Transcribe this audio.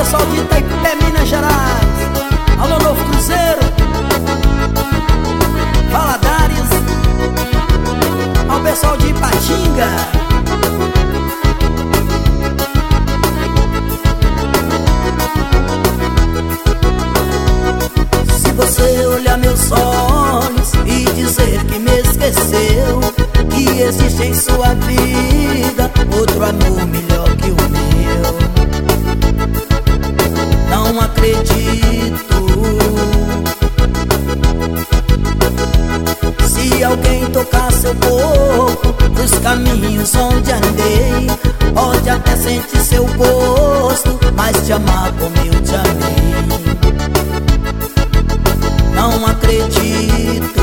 pessoal de Itaipé, Minas Gerais. Alô, Novo Cruzeiro, Valadares. Ao pessoal de Ipatinga. Se você olhar meus olhos e dizer que me esqueceu, que existe em sua vida outro amor melhor que o meu, não acredito. Se alguém tocar seu corpo nos caminhos onde andei, pode até sentir seu gosto, mas te amar como eu te amei, não acredito.